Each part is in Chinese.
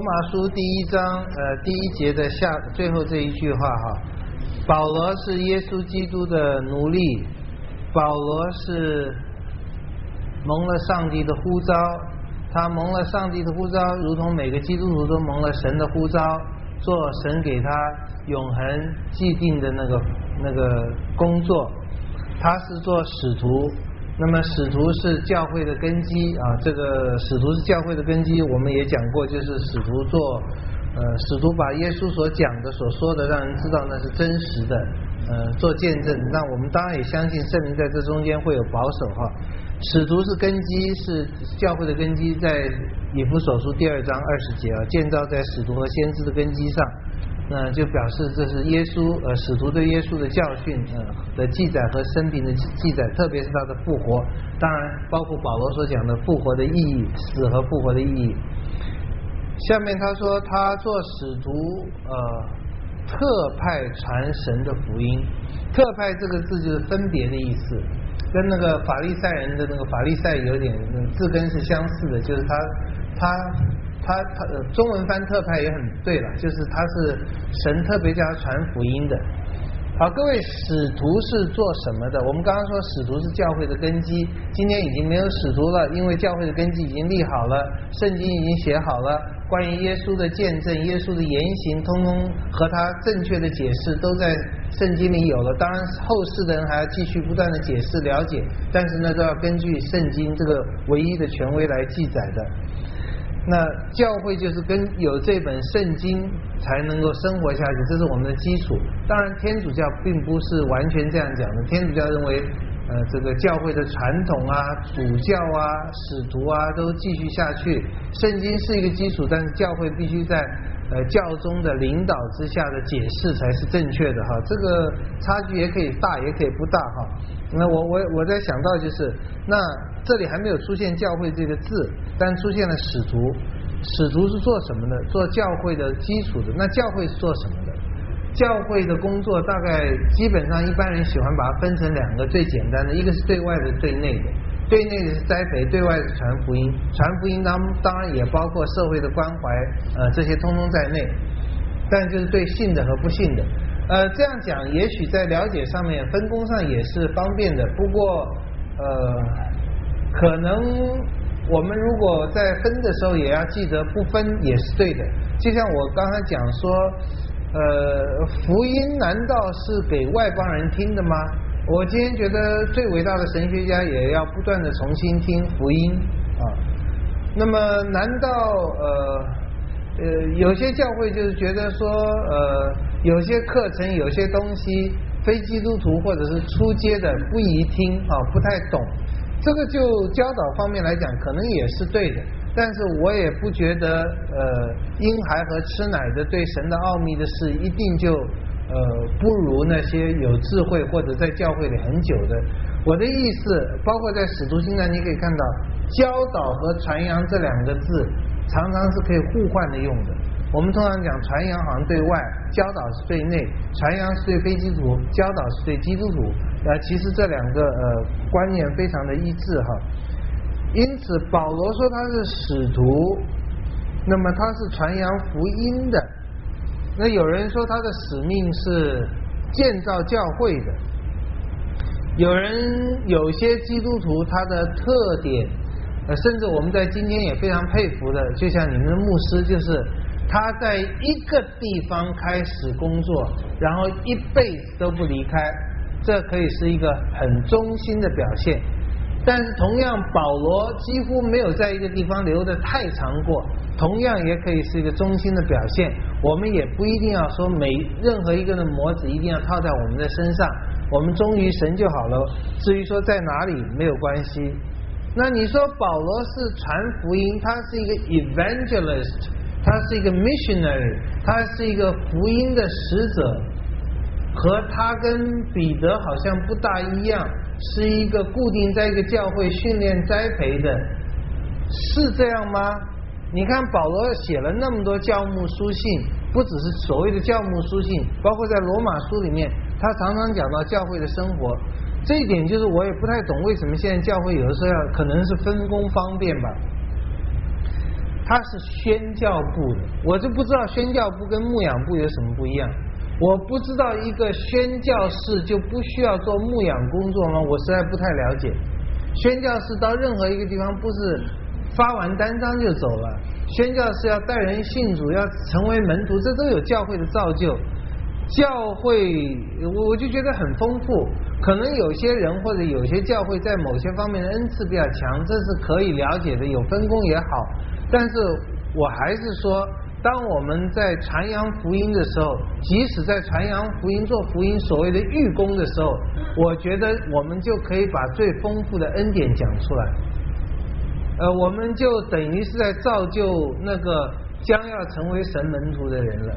马书第1章第1节的最后这一句话哈，保罗是耶稣基督的奴隶，保罗是蒙了上帝的呼召，他蒙了上帝的呼召，如同每个基督徒都蒙了神的呼召，做神给他永恒既定的那个工作。他是做使徒，那么使徒是教会的根基啊，这个使徒是教会的根基，我们也讲过，就是使徒使徒把耶稣所讲的所说的让人知道那是真实的，做见证。那我们当然也相信圣灵在这中间会有保守哈。使徒是根基，是教会的根基，在以弗所书第2章20节啊，建造在使徒和先知的根基上，那就表示这是耶稣使徒对耶稣的教训的记载和生平的记载，特别是他的复活，当然包括保罗所讲的复活的意义，死和复活的意义。下面他说他做使徒特派传神的福音，特派这个字就是分别的意思，跟那个法利赛人的那个法利赛有点字根是相似的，就是他中文翻特派也很对了，就是他是神特别叫他传福音的。好，各位，使徒是做什么的？我们刚刚说使徒是教会的根基，今天已经没有使徒了，因为教会的根基已经立好了，圣经已经写好了，关于耶稣的见证、耶稣的言行，通通和他正确的解释都在圣经里有了。当然后世的人还要继续不断的解释了解，但是呢都要根据圣经这个唯一的权威来记载的。那教会就是有这本圣经才能够生活下去，这是我们的基础。当然天主教并不是完全这样讲的，天主教认为这个教会的传统啊、主教啊、使徒啊都继续下去，圣经是一个基础，但是教会必须在教宗的领导之下的解释才是正确的哈。这个差距也可以大也可以不大哈。那我在想到就是那这里还没有出现教会这个字，但出现了使徒。使徒是做什么的？做教会的基础的。那教会是做什么的？教会的工作大概基本上一般人喜欢把它分成2个最简单的，一个是对外的，对内的。对内的是栽培，对外是传福音。传福音当然也包括社会的关怀，这些通通在内。但就是对信的和不信的。这样讲也许在了解上面分工上也是方便的，不过可能我们如果在分的时候也要记得不分也是对的。就像我刚才讲说福音难道是给外邦人听的吗？我今天觉得最伟大的神学家也要不断的重新听福音啊。那么难道有些教会就是觉得说有些课程有些东西非基督徒或者是初阶的不宜听啊，不太懂，这个就教导方面来讲可能也是对的，但是我也不觉得婴孩和吃奶的对神的奥秘的事一定就不如那些有智慧或者在教会里很久的。我的意思包括在使徒行传你可以看到教导和传扬这2个字常常是可以互换的用的。我们通常讲传扬好像对外，教导是对内，传扬是对非基督徒，教导是对基督徒，其实这2个观念非常的一致哈。因此保罗说他是使徒，那么他是传扬福音的。那有人说他的使命是建造教会的，有些基督徒他的特点甚至我们在今天也非常佩服的，就像你们的牧师，就是他在一个地方开始工作，然后一辈子都不离开，这可以是一个很忠心的表现。但是同样保罗几乎没有在一个地方留得太长过，同样也可以是一个忠心的表现。我们也不一定要说任何一个的模子一定要套在我们的身上，我们忠于神就好了，至于说在哪里没有关系。那你说保罗是传福音，他是一个 evangelist， 他是一个 missionary， 他是一个福音的使者，和他跟彼得好像不大一样，是一个固定在一个教会训练栽培的，是这样吗？你看保罗写了那么多教牧书信，不只是所谓的教牧书信，包括在罗马书里面他常常讲到教会的生活。这一点就是我也不太懂为什么现在教会有的时候可能是分工方便吧。 他是宣教部的，我就不知道宣教部跟牧养部有什么不一样。我不知道一个宣教士就不需要做牧养工作吗？我实在不太了解。宣教士到任何一个地方不是发完单张就走了，宣教士要带人信主，要成为门徒，这都有教会的造就。教会我就觉得很丰富，可能有些人或者有些教会在某些方面的恩赐比较强，这是可以了解的，有分工也好。但是我还是说，当我们在传扬福音的时候，即使在传扬福音做福音所谓的预工的时候，我觉得我们就可以把最丰富的恩典讲出来。我们就等于是在造就那个将要成为神门徒的人了。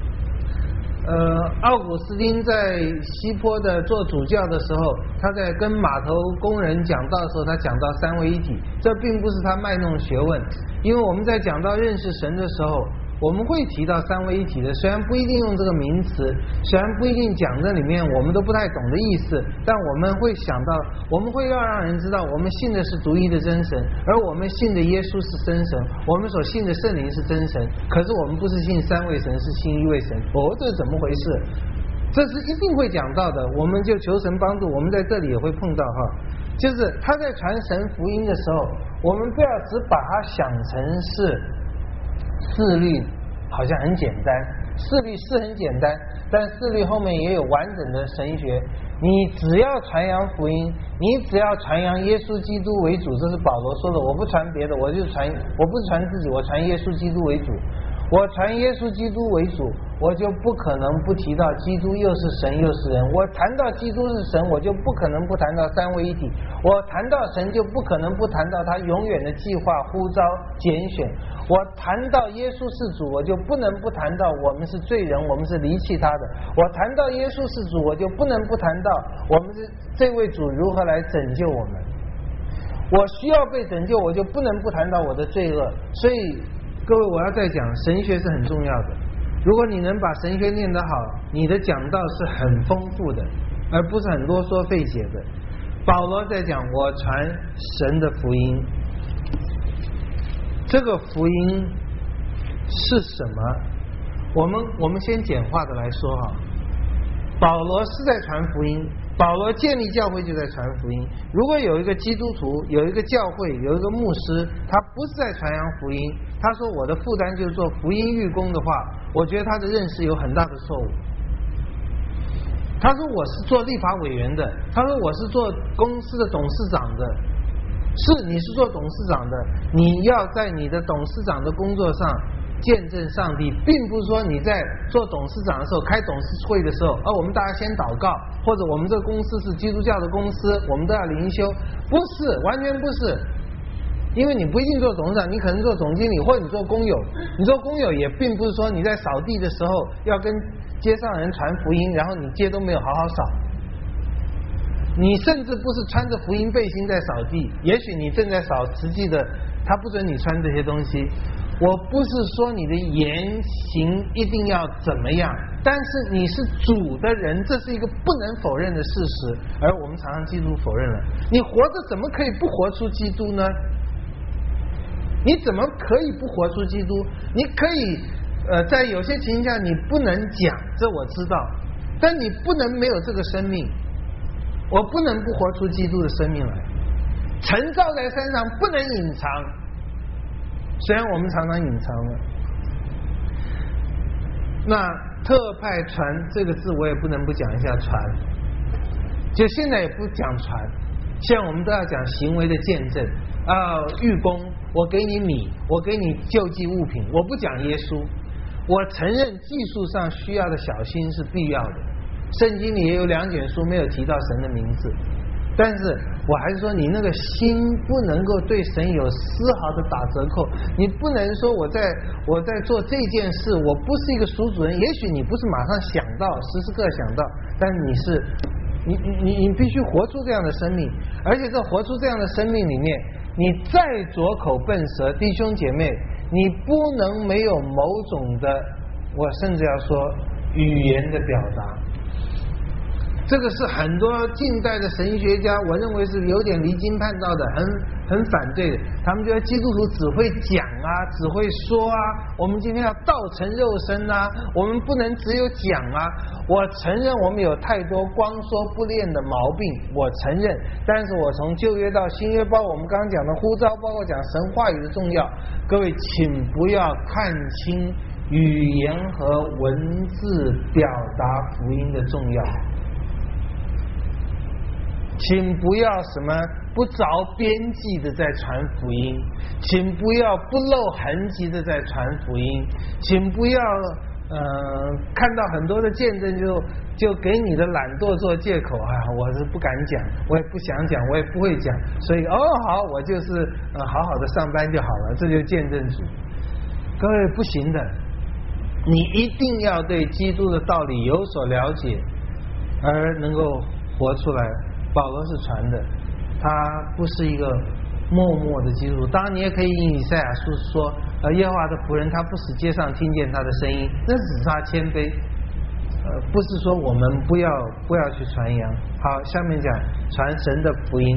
奥古斯丁在西坡的做主教的时候，他在跟码头工人讲道的时候，他讲到三位一体，这并不是他卖弄学问，因为我们在讲到认识神的时候，我们会提到三位一体的，虽然不一定用这个名词，虽然不一定讲这里面我们都不太懂的意思，但我们会想到，我们会要让人知道我们信的是独一的真神，而我们信的耶稣是真神，我们所信的圣灵是真神，可是我们不是信三位神，是信一位神。这是怎么回事？这是一定会讲到的，我们就求神帮助，我们在这里也会碰到哈。就是他在传神福音的时候，我们不要只把它想成是四律，好像很简单，四律是很简单，但四律后面也有完整的神学。你只要传扬福音，你只要传扬耶稣基督为主，这是保罗说的，我不传别的，我不是传自己，我传耶稣基督为主。我传耶稣基督为主，我就不可能不提到基督又是神又是人。我谈到基督是神，我就不可能不谈到三位一体。我谈到神，就不可能不谈到他永远的计划、呼召、拣选。我谈到耶稣是主，我就不能不谈到我们是罪人，我们是离弃他的。我谈到耶稣是主，我就不能不谈到我们是这位主如何来拯救我们。我需要被拯救，我就不能不谈到我的罪恶。所以各位，我要再讲，神学是很重要的。如果你能把神学念得好，你的讲道是很丰富的，而不是很啰嗦费解的。保罗在讲，我传神的福音，这个福音是什么？我们先简化的来说哈，保罗是在传福音，保罗建立教会就在传福音。如果有一个基督徒，有一个教会，有一个牧师，他不是在传扬福音，他说我的负担就是做福音预工的话，我觉得他的认识有很大的错误。他说我是做立法委员的，他说我是做公司的董事长的，是你是做董事长的，你要在你的董事长的工作上见证上帝，并不是说你在做董事长的时候，开董事会的时候，我们大家先祷告，或者我们这个公司是基督教的公司，我们都要灵修，不是，完全不是。因为你不一定做董事长，你可能做总经理，或者你做工友。你做工友也并不是说你在扫地的时候要跟街上人传福音，然后你街都没有好好扫。你甚至不是穿着福音背心在扫地，也许你正在扫实际的，他不准你穿这些东西。我不是说你的言行一定要怎么样，但是你是主的人，这是一个不能否认的事实，而我们常常基督否认了。你活着怎么可以不活出基督呢？你怎么可以不活出基督？你可以在有些情况下你不能讲，这我知道，但你不能没有这个生命。我不能不活出基督的生命来，尘罩在身上不能隐藏，虽然我们常常隐藏了。那特派传这个字我也不能不讲一下传，就现在也不讲传，现在我们都要讲行为的见证预工，我给你米，我给你救济物品，我不讲耶稣。我承认技术上需要的小心是必要的，圣经里也有2卷书没有提到神的名字，但是我还是说你那个心不能够对神有丝毫的打折扣。你不能说我在做这件事，我不是一个属主人，也许你不是马上想到时时刻想到，但你必须活出这样的生命，而且在活出这样的生命里面，你再拙口笨舌，弟兄姐妹，你不能没有某种的，我甚至要说语言的表达。 这个是很多近代的神学家，我认为是有点离经叛道的，很反对的。他们觉得基督徒只会讲啊，只会说啊，我们今天要道成肉身啊，我们不能只有讲啊。我承认我们有太多光说不练的毛病，我承认。但是我从旧约到新约，包括我们刚刚讲的呼召，包括讲神话语的重要，各位请不要看清语言和文字表达福音的重要。请不要什么不着边际的在传福音，请不要不露痕迹的在传福音，请不要看到很多的见证就给你的懒惰做借口啊！我是不敢讲，我也不想讲，我也不会讲，所以好，我就是好好的上班就好了，这就是见证主。各位不行的，你一定要对基督的道理有所了解，而能够活出来。保罗是传的，他不是一个默默的基督徒。当然你也可以引以赛亚书说耶和华的仆人他不使街上听见他的声音，那只是他谦卑，不是说我们不要去传扬。好，下面讲传神的福音。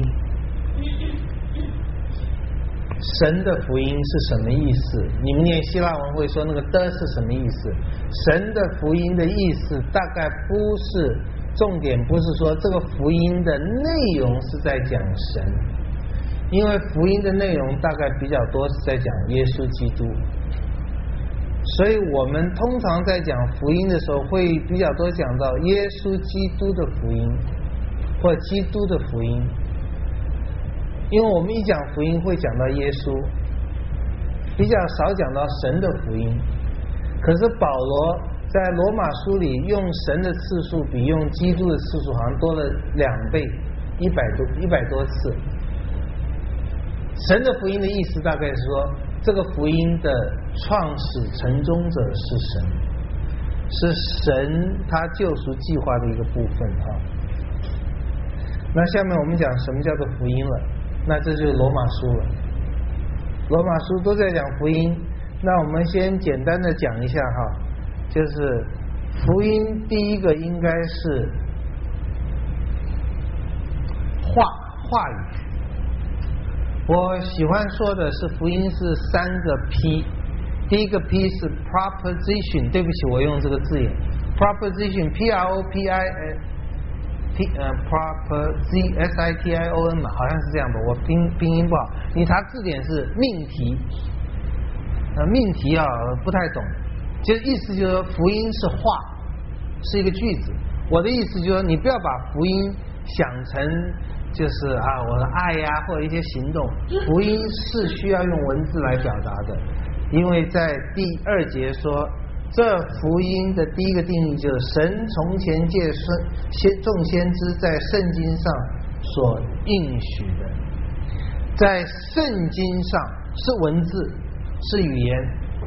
神的福音是什么意思？你们念希腊文会说那个的是什么意思？神的福音的意思大概不是重点，不是说这个福音的内容是在讲神，因为福音的内容大概比较多是在讲耶稣基督，所以我们通常在讲福音的时候会比较多讲到耶稣基督的福音或基督的福音，因为我们一讲福音会讲到耶稣，比较少讲到神的福音。可是保罗在罗马书里用神的次数比用基督的次数好像多了2倍，100多次。神的福音的意思大概是说，这个福音的创始成终者是神，是神他救赎计划的一个部分啊。那下面我们讲什么叫做福音了，那这就是罗马书了。罗马书都在讲福音，那我们先简单的讲一下哈，就是福音第一个应该是话语。我喜欢说的是福音是3个 P， 第一个 P 是 proposition， 对不起我用这个字眼 proposition proposition 嘛，好像是这样吧，我拼音不好，你查字典是命题，命题不太懂，其实意思就是说福音是话，是一个句子。我的意思就是说，你不要把福音想成就是我的爱呀或者一些行动，福音是需要用文字来表达的，因为在第2节说，这福音的第一个定义就是神从前借众先知在圣经上所应许的，在圣经上是文字是语言。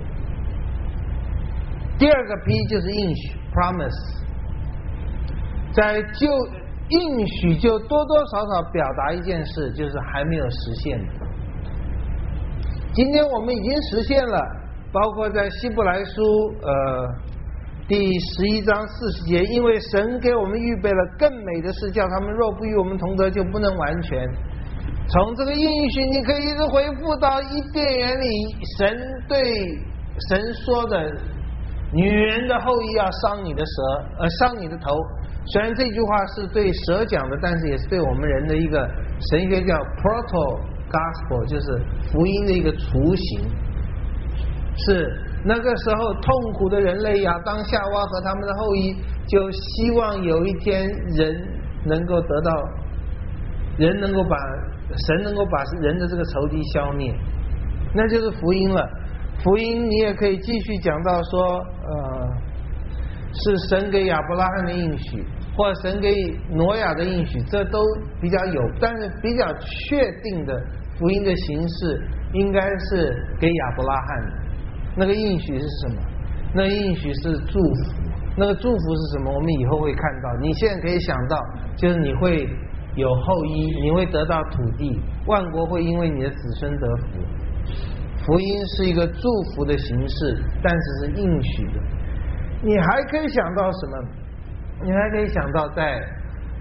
第2个 P 就是应许 promise， 在应许就多多少少表达一件事，就是还没有实现的。今天我们已经实现了，包括在希伯来书第11章40节，因为神给我们预备了更美的事，叫他们若不与我们同得，就不能完全。从这个应许你可以一直回复到伊甸园里神对神说的，女人的后裔要伤你的舌，伤你的头。虽然这句话是对蛇讲的，但是也是对我们人的一个神学叫 proto gospel， 就是福音的一个雏形。是那个时候痛苦的人类亚当夏娃和他们的后裔，就希望有一天人能够得到，神能够把人的这个仇敌消灭，那就是福音了。福音你也可以继续讲到说是神给亚伯拉罕的应许，或者神给挪亚的应许，这都比较有，但是比较确定的福音的形式应该是给亚伯拉罕的。那个应许是什么？那个应许是祝福。那个祝福是什么？我们以后会看到。你现在可以想到，就是你会有后裔，你会得到土地，万国会因为你的子孙得福。福音是一个祝福的形式，但是是应许的。你还可以想到什么？你还可以想到在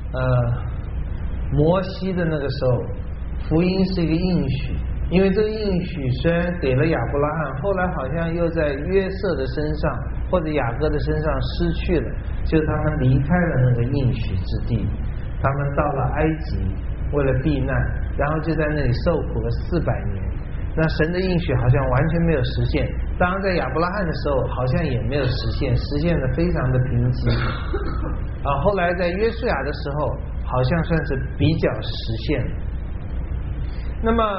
摩西的那个时候，福音是一个应许，因为这个应许虽然给了亚伯拉罕，后来好像又在约瑟的身上或者雅各的身上失去了，就是他们离开了那个应许之地，他们到了埃及为了避难，然后就在那里受苦了400年。那神的应许好像完全没有实现，当然在亚伯拉罕的时候好像也没有实现，实现的非常的贫瘠后来在约书亚的时候好像算是比较实现了。那么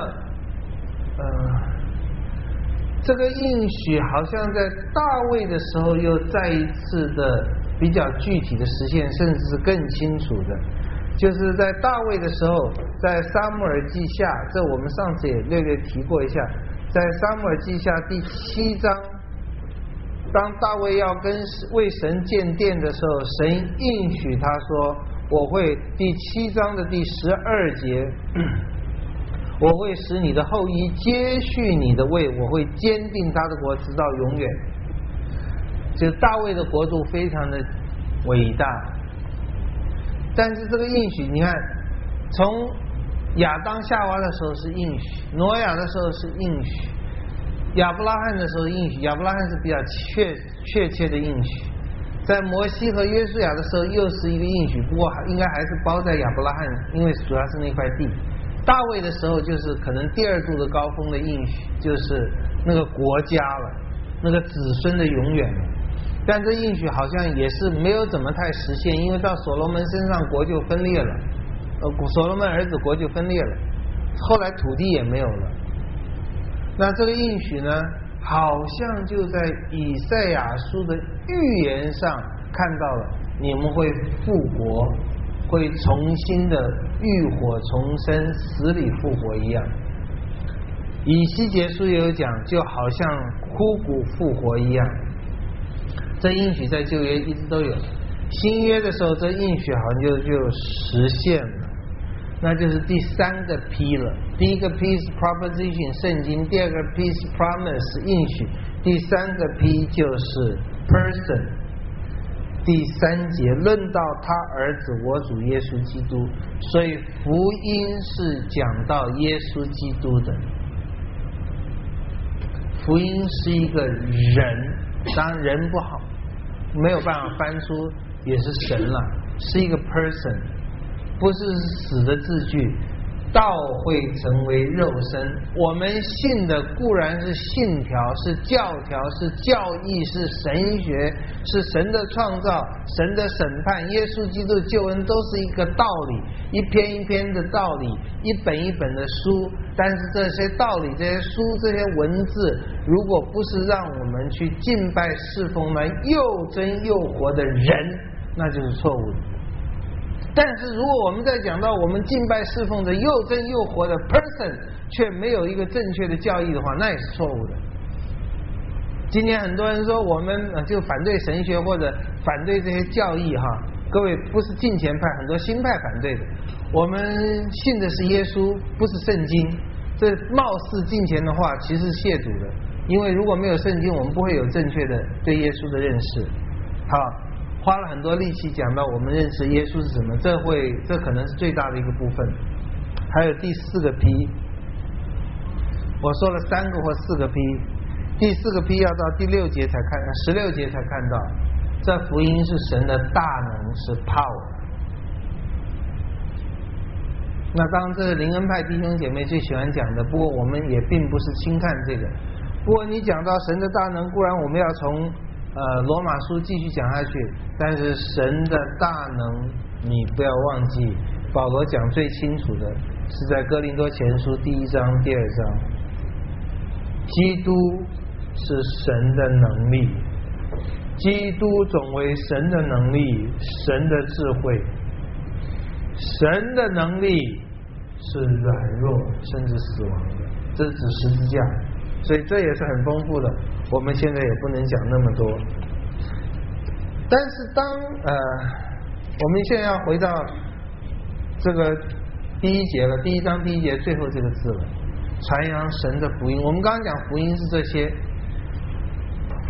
这个应许好像在大卫的时候又再一次的比较具体的实现，甚至是更清楚的，就是在大卫的时候，在撒母耳记下，这我们上次也略略提过一下，在撒母耳记下第7章，当大卫要为神建殿的时候，神应许他说，我会第7章的第12节，我会使你的后裔接续你的位，我会坚定他的国直到永远。就大卫的国度非常的伟大，但是这个应许你看，从亚当夏娃的时候是应许，挪亚的时候是应许，亚伯拉罕的时候应许，亚伯拉罕是比较确切的应许，在摩西和约书亚的时候又是一个应许，不过应该还是包在亚伯拉罕，因为主要是那块地。大卫的时候就是可能第2度的高峰的应许，就是那个国家了，那个子孙的永远了。但这应许好像也是没有怎么太实现，因为到所罗门身上国就分裂了，所罗门儿子国就分裂了，后来土地也没有了。那这个应许呢，好像就在以赛亚书的预言上看到了，你们会复活，会重新的浴火重生，死里复活一样。以西结书也有讲，就好像枯骨复活一样。这应许在旧约一直都有，新约的时候这应许好像就实现了，那就是第3个 P 了。第一个 P 是 proposition 圣经，第2个 P 是 promise 应许，第3个 P 就是 person。第3节论到他儿子我主耶稣基督，所以福音是讲到耶稣基督的。福音是一个人，当然人不好，没有办法翻出也是神了，是一个 person， 不是死的字句，道会成为肉身。我们信的固然是信条，是教条，是教义，是神学，是神的创造，神的审判，耶稣基督的救恩都是一个道理，一篇一篇的道理，一本一本的书。但是这些道理，这些书，这些文字，如果不是让我们去敬拜侍奉那又真又活的人，那就是错误的。但是如果我们在讲到我们敬拜侍奉的又真又活的 person， 却没有一个正确的教义的话，那也是错误的。今天很多人说我们就反对神学或者反对这些教义哈，各位不是敬虔派，很多新派反对的。我们信的是耶稣，不是圣经。这貌似敬虔的话，其实是亵渎的，因为如果没有圣经，我们不会有正确的对耶稣的认识。好，花了很多力气讲到我们认识耶稣是什么，这可能是最大的一个部分。还有第4个 P， 我说了3个或4个 P， 第4个 P 要到第16节才看，16节才看到，这福音是神的大能，是 power。那当然这是灵恩派弟兄姐妹最喜欢讲的，不过我们也并不是轻看这个。不过你讲到神的大能，固然我们要从罗马书继续讲下去，但是神的大能你不要忘记，保罗讲最清楚的是在哥林多前书第1章第2章，基督是神的能力，基督总为神的能力，神的智慧。神的能力是软弱甚至死亡的，这是指十字架，所以这也是很丰富的，我们现在也不能讲那么多。但是当我们现在要回到这个第1节了，第1章第1节最后这个字了，传扬神的福音。我们刚刚讲福音是这些，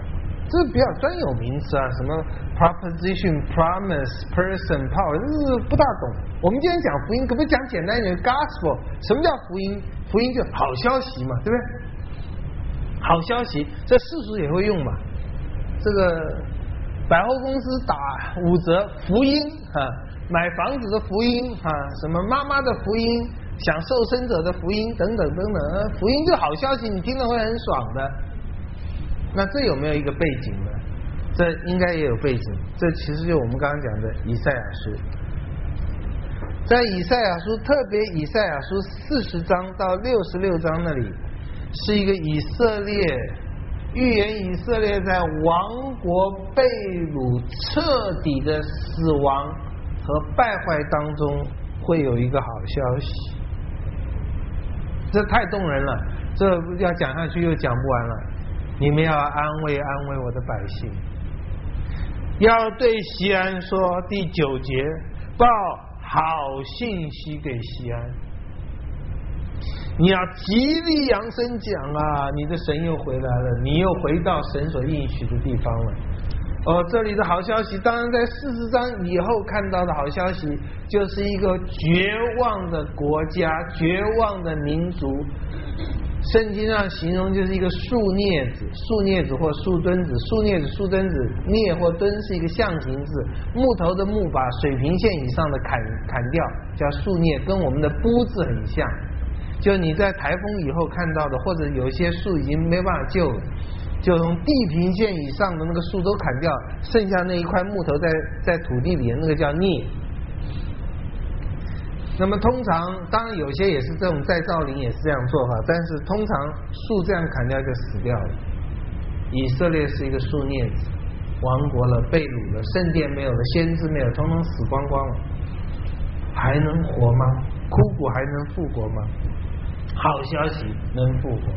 这是比较专有名词啊，什么 proposition、promise、person、power， 这是不大懂。我们今天讲福音，可不可以讲简单一点 ？Gospel， 什么叫福音？福音就好消息嘛，对不对？好消息，这世俗也会用嘛。这个百货公司打5折，福音啊，买房子的福音啊，什么妈妈的福音，享受生者的福音等等等等，福音就好消息，你听了会很爽的。那这有没有一个背景呢？这应该也有背景，这其实就我们刚刚讲的以赛亚书。在以赛亚书，特别以赛亚书40章到66章那里，是一个以色列预言以色列在亡国被掳彻底的死亡和败坏当中会有一个好消息。这太动人了，这要讲下去又讲不完了。你们要安慰安慰我的百姓，要对西安说，第9节，报好信息给西安，你要极力扬声讲啊，你的神又回来了，你又回到神所应许的地方了。这里的好消息，当然在40章以后看到的好消息，就是一个绝望的国家，绝望的民族。圣经上形容就是一个树镊子，树镊子或树墩子，树镊子、树墩子，镊或墩是一个象形字，木头的木把水平线以上的砍掉，叫树镊，跟我们的뿌字很像。就你在台风以后看到的，或者有些树已经没办法救了，就从地平线以上的那个树都砍掉，剩下那一块木头在土地里，那个叫镊。那么通常，当然有些也是这种再造林也是这样做法，但是通常树这样砍掉就死掉了。以色列是一个树镊子，亡国了，被掳了，圣殿没有了，先知没有，统统死光光了，还能活吗？枯骨还能复活吗？好消息，能复活。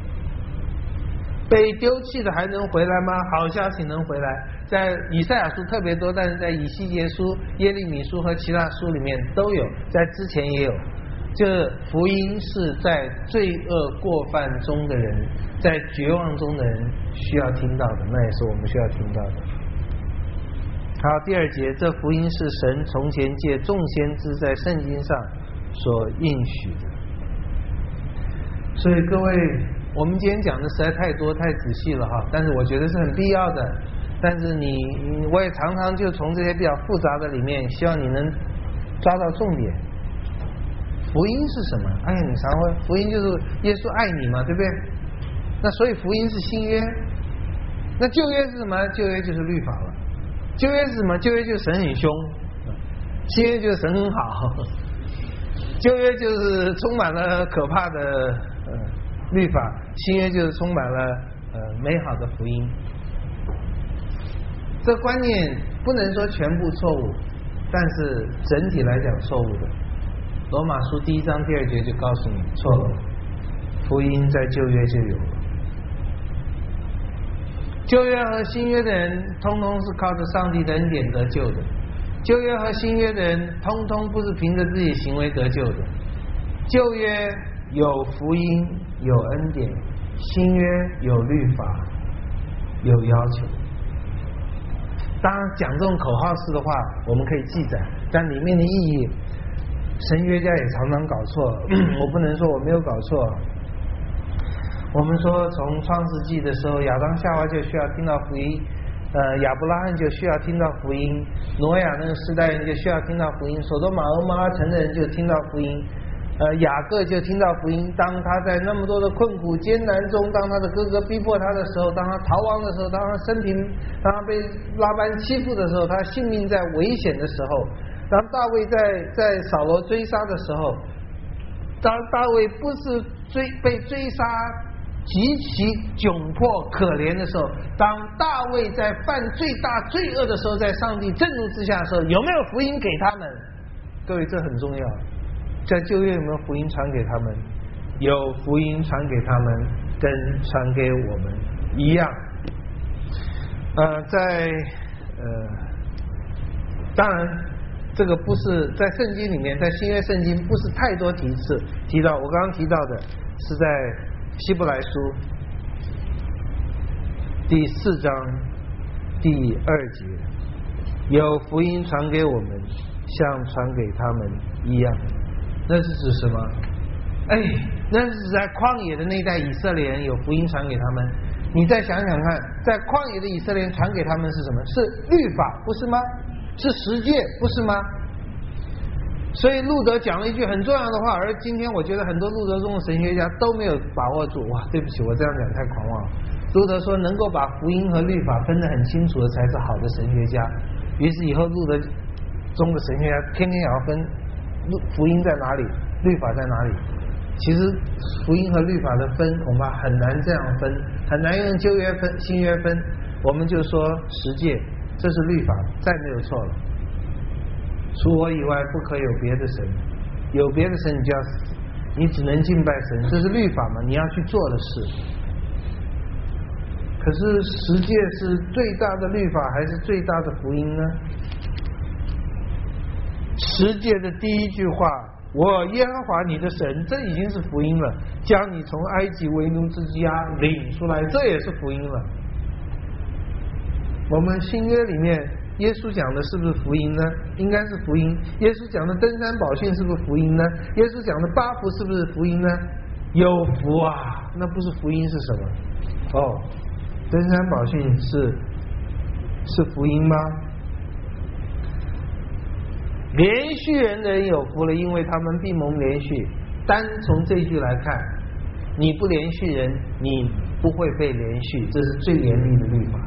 被丢弃的还能回来吗？好消息，能回来。在以赛亚书特别多，但是在以西结书、耶利米书和其他书里面都有，在之前也有。这福音是在罪恶过犯中的人，在绝望中的人需要听到的，那也是我们需要听到的。好，第2节，这福音是神从前借众先知在圣经上所应许的。所以各位，我们今天讲的实在太多太仔细了哈，但是我觉得是很必要的。但是我也常常就从这些比较复杂的里面，希望你能抓到重点。福音是什么？哎呀，你常会，福音就是耶稣爱你嘛，对不对？那所以福音是新约。那旧约是什么？旧约就是律法了。旧约是什么？旧约就是神很凶，新约就是神很好。旧约就是充满了可怕的律法，新约就是充满了美好的福音。这观念不能说全部错误，但是整体来讲错误的。罗马书1章第2节就告诉你错了，福音在旧约就有了。旧约和新约的人通通是靠着上帝的恩典得救的，旧约和新约的人通通不是凭着自己行为得救的。旧约有福音有恩典，新约有律法有要求。当然讲这种口号式的话我们可以记载，但里面的意义神学家也常常搞错。我不能说我没有搞错。我们说从创世纪的时候，亚当夏娃就需要听到福音，亚伯拉罕就需要听到福音，挪亚那个时代人就需要听到福音，所多玛俄摩拉城的人就听到福音，雅各就听到福音。当他在那么多的困苦艰难中，当他的哥哥逼迫他的时候，当他逃亡的时候，当他生平，当他被拉班欺负的时候，他性命在危险的时候，当大卫在扫罗追杀的时候，当大卫不是被追杀极其窘迫可怜的时候，当大卫在犯最大罪恶的时候，在上帝震怒之下的时候，有没有福音给他们？各位，这很重要。在旧约有没有福音传给他们？有福音传给他们，跟传给我们一样。当然这个不是在圣经里面，在新约圣经不是太多提到，我刚刚提到的是在希伯来书第4章第2节，有福音传给我们，像传给他们一样。那是指什么？那是指在旷野的那一代以色列人有福音传给他们。你再想想看，在旷野的以色列人传给他们是什么？是律法，不是吗？是十诫，不是吗？所以路德讲了一句很重要的话，而今天我觉得很多路德中的神学家都没有把握住。哇，对不起，我这样讲太狂妄了。路德说，能够把福音和律法分得很清楚的才是好的神学家。于是以后路德中的神学家天天想要分福音在哪里，律法在哪里。其实福音和律法的分恐怕很难这样分，很难用旧约分新约分。我们就说十诫，这是律法，再没有错了。除我以外不可有别的神，有别的神你就要死，你只能敬拜神，这是律法嘛，你要去做的事。可是十诫是最大的律法还是最大的福音呢？十诫的第一句话，我耶和华你的神，这已经是福音了，将你从埃及为奴之家领出来，这也是福音了。我们新约里面耶稣讲的是不是福音呢？应该是福音。耶稣讲的登山宝训是不是福音呢？耶稣讲的八福是不是福音呢？有福啊，那不是福音是什么？登山宝训是福音吗？连续人的人有福了，因为他们必蒙连续。单从这句来看，你不连续人，你不会被连续，这是最严厉的律法。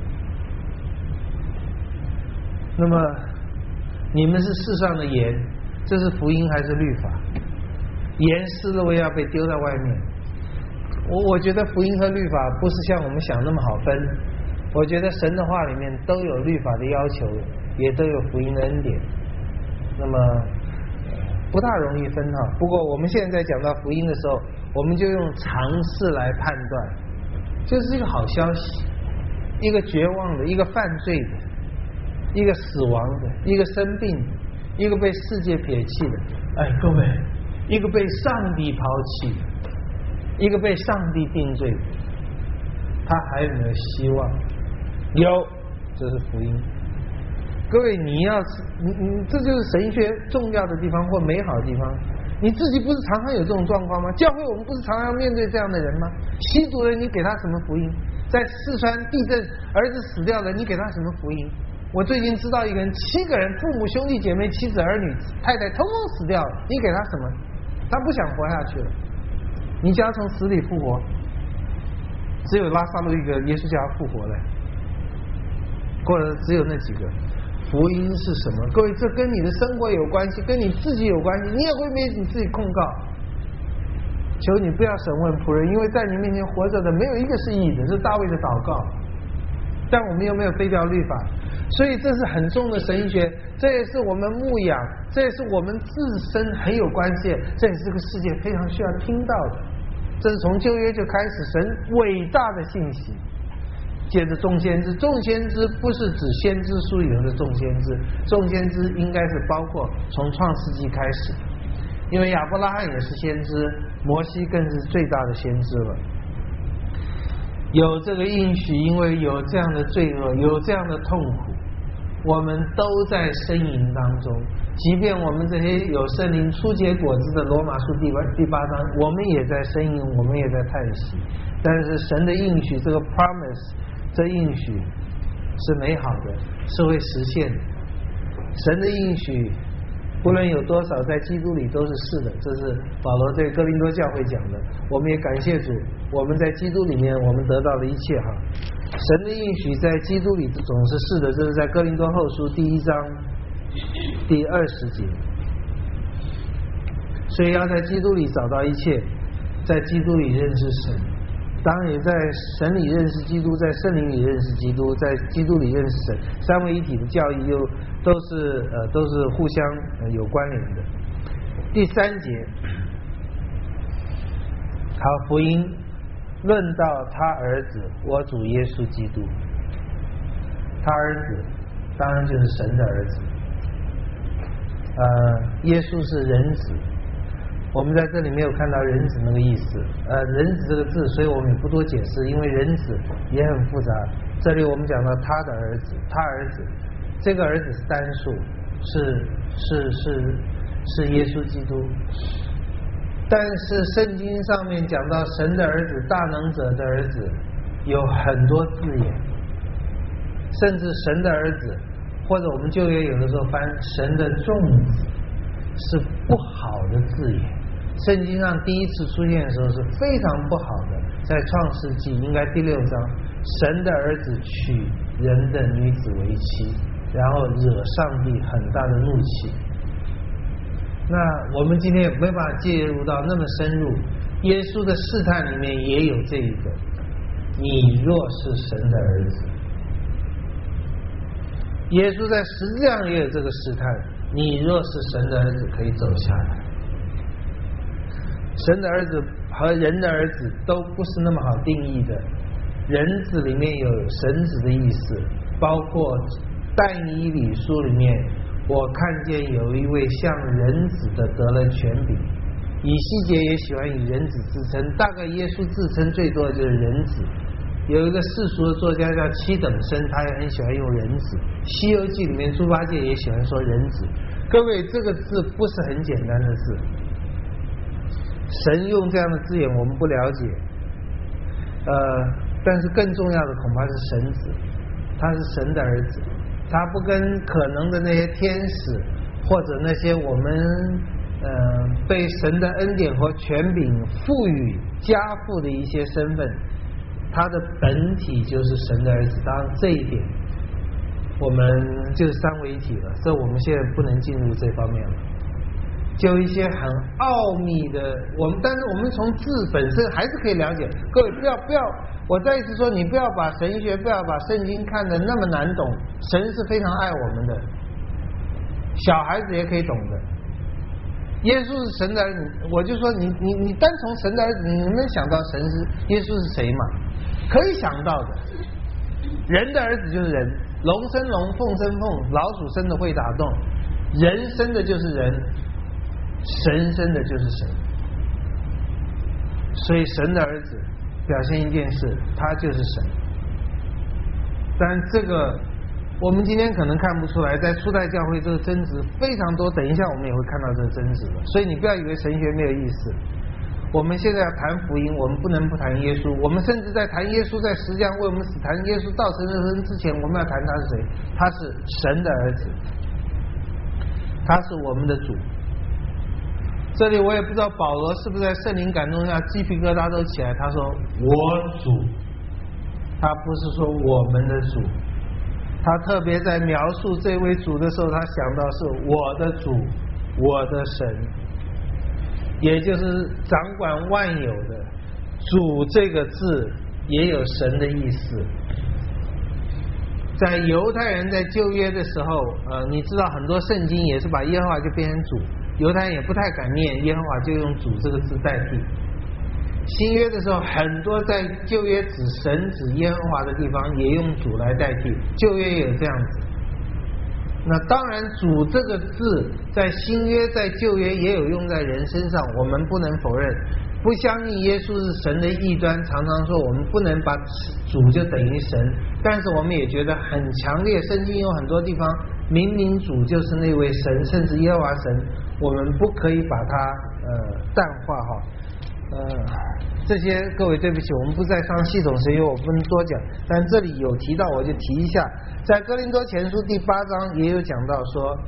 那么你们是世上的盐，这是福音还是律法？盐湿了要被丢在外面。我觉得福音和律法不是像我们想那么好分。我觉得神的话里面都有律法的要求，也都有福音的恩典。那么不大容易分哈。不过我们现在讲到福音的时候，我们就用常识来判断，就是一个好消息，一个绝望的，一个犯罪的，一个死亡的，一个生病的，一个被世界撇弃的。各位，一个被上帝抛弃的，一个被上帝定罪的，他还有没有希望？有，这是福音。各位，你这就是神学重要的地方或美好的地方。你自己不是常常有这种状况吗？教会我们不是常常面对这样的人吗？吸毒的人，你给他什么福音？在四川地震，儿子死掉了，你给他什么福音？我最近知道一个人，7个人，父母、兄弟姐妹、妻子、儿女、太太，通通死掉了，你给他什么？他不想活下去了，你叫他从死里复活，只有拉撒路一个，耶稣叫他复活了，或者只有那几个。福音是什么？各位，这跟你的生活有关系，跟你自己有关系，你也会被你自己控告。求你不要审问仆人，因为在你面前活着的没有一个是义的，是大卫的祷告。但我们又没有废掉律法，所以这是很重的神学，这也是我们牧养，这也是我们自身很有关系，这也是这个世界非常需要听到的。这是从旧约就开始神伟大的信息。接着众先知，众先知不是指先知书里头的众先知，众先知应该是包括从创世纪开始，因为亚伯拉罕也是先知，摩西更是最大的先知了。有这个应许，因为有这样的罪恶，有这样的痛苦，我们都在呻吟当中。即便我们这些有圣灵初结果子的罗马书第8章，我们也在呻吟，我们也在叹息。但是神的应许，这个 promise， 这应许是美好的，是会实现的。神的应许不论有多少，在基督里都是是的，这是保罗对哥林多教会讲的。我们也感谢主，我们在基督里面我们得到了一切哈。神的应许在基督里总是是的，这是在哥林多后书第1章第20节。所以要在基督里找到一切，在基督里认识神，当然也在神里认识基督，在圣灵里认识基督，在基督里认识神，三位一体的教义又都是互相有关联的。第3节，好，福音论到他儿子我主耶稣基督，他儿子当然就是神的儿子，耶稣是人子， 我们在这里没有看到人子那个意思，人子这个字，所以我们也不多解释，因为人子也很复杂。这里我们讲到他的儿子，他儿子，这个儿子是单数，是耶稣基督。但是圣经上面讲到神的儿子，大能者的儿子，有很多字眼，甚至神的儿子，或者我们旧约有的时候翻神的众子，是不好的字眼。圣经上第一次出现的时候是非常不好的，在创世纪应该第6章，神的儿子娶人的女子为妻，然后惹上帝很大的怒气。那我们今天也没办法介入到那么深入，耶稣的试探里面也有这一个，你若是神的儿子。耶稣在十字架也有这个试探，你若是神的儿子可以走下来。神的儿子和人的儿子都不是那么好定义的，人子里面有神子的意思，包括但以理书里面我看见有一位像人子的得了权柄，以西结也喜欢以人子自称，大概耶稣自称最多的就是人子。有一个世俗的作家叫七等生，他也很喜欢用人子。西游记里面猪八戒也喜欢说人子。各位，这个字不是很简单的字，神用这样的字眼我们不了解，但是更重要的恐怕是神子，他是神的儿子，他不跟可能的那些天使或者那些我们被神的恩典和权柄赋予加赋的一些身份，他的本体就是神的儿子。当然这一点我们就是三位一体了，这我们现在不能进入这方面了。就一些很奥秘的，但是我们从字本身还是可以了解。各位不要，我再一次说，你不要把神学，不要把圣经看得那么难懂。神是非常爱我们的，小孩子也可以懂的。耶稣是神的儿子，我就说你单从神的儿子，你能不能想到神是耶稣是谁嘛？可以想到的。人的儿子就是人，龙生龙，凤生凤，老鼠生的会打洞，人生的就是人，神生的就是神。所以神的儿子表现一件事，他就是神。但这个我们今天可能看不出来，在初代教会这个争执非常多，等一下我们也会看到这个争执了。所以你不要以为神学没有意思，我们现在要谈福音，我们不能不谈耶稣。我们甚至在谈耶稣在十字架为我们死，谈耶稣道成肉身之前，我们要谈他是谁？他是神的儿子，他是我们的主。这里我也不知道保罗是不是在圣灵感动下鸡皮疙瘩都起来，他说我主，他不是说我们的主。他特别在描述这位主的时候，他想到是我的主，我的神，也就是掌管万有的主。这个字也有神的意思。在犹太人在旧约的时候，你知道很多圣经也是把耶和华就变成主，犹太人也不太敢念耶和华，就用主这个字代替。新约的时候，很多在旧约指神指耶和华的地方也用主来代替，旧约也有这样子。那当然主这个字在新约在旧约也有用在人身上，我们不能否认。不相信耶稣是神的异端常常说我们不能把主就等于神，但是我们也觉得很强烈，圣经有很多地方明明主就是那位神，甚至耶和华神，我们不可以把它淡化哈。这些各位对不起，我们不再上系统神学，我不能多讲，但这里有提到我就提一下。在哥林多前书第8章也有讲到说，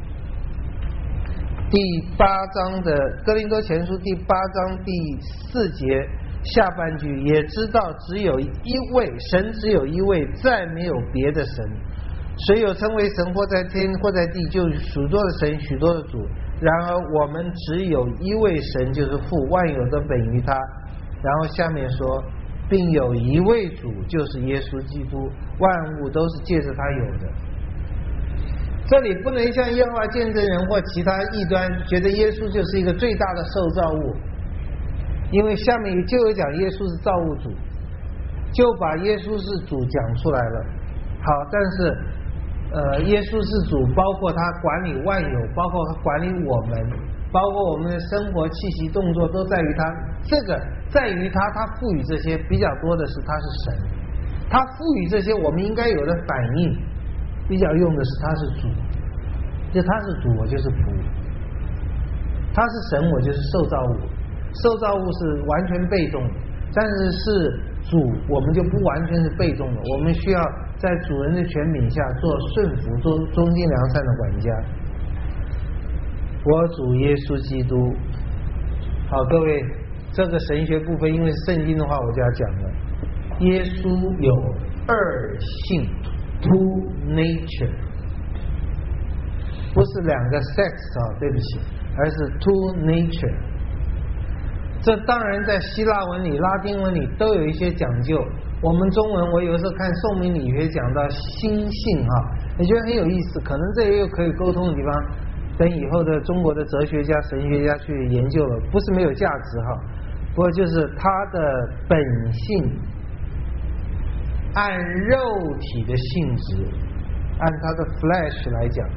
第8章的哥林多前书第8章第4节下半句，也知道只有一位神，只有一位，再没有别的神。谁有称为神，或在天或在地，就许多的神，许多的主。然而我们只有一位神，就是父，万有的本于他。然后下面说，并有一位主，就是耶稣基督，万物都是借着他有的。这里不能像耶和华见证人或其他异端觉得耶稣就是一个最大的受造物，因为下面就有讲耶稣是造物主，就把耶稣是主讲出来了。好，但是耶稣是主，包括他管理万有，包括他管理我们， 包括我们的生活气息动作都在于他，这个在于他赋予这些比较多的是他是神，他赋予这些我们应该有的反应，比较用的是他是主，就他是主我就是仆，他是神我就是受造物，受造物是完全被动的，但是是主我们就不完全是被动的，我们需要在主人的权柄下做顺服，做忠心良善的管家。我主耶稣基督，好，各位，这个神学部分因为是圣经的话我就要讲了，耶稣有二性 two nature， 不是两个 sex 啊，对不起，而是 two nature。这当然在希腊文里、拉丁文里都有一些讲究。我们中文我有时候看宋明理学讲到心性哈，也觉得很有意思，可能这也有可以沟通的地方。等以后的中国的哲学家、神学家去研究了，不是没有价值哈。不过就是他的本性，按肉体的性质，按他的 flesh 来讲，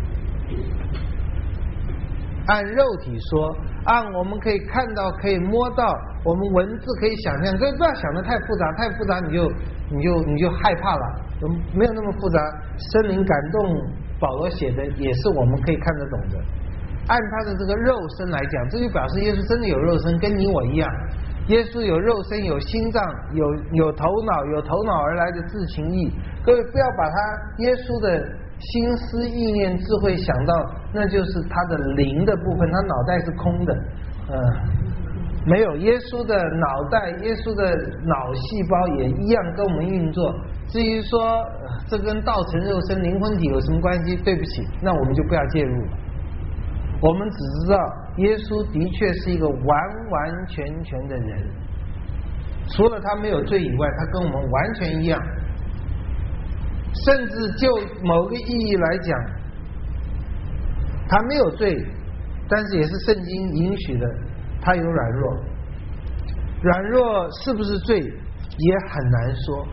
按肉体说，按我们可以看到、可以摸到，我们文字可以想象，各位不要想得太复杂，太复杂你就害怕了，没有那么复杂。圣灵感动保罗写的也是我们可以看得懂的。按他的这个肉身来讲，这就表示耶稣真的有肉身，跟你我一样。耶稣有肉身，有心脏，有头脑，有头脑而来的自情意。各位不要把他耶稣的心思意念智慧想到那就是他的灵的部分，他脑袋是空的，没有，耶稣的脑袋，耶稣的脑细胞也一样跟我们运作。至于说这跟道成肉身灵魂体有什么关系，对不起，那我们就不要介入了。我们只知道耶稣的确是一个完完全全的人，除了他没有罪以外，他跟我们完全一样。甚至就某个意义来讲，他没有罪，但是也是圣经允许的，他有软弱。软弱是不是罪也很难说，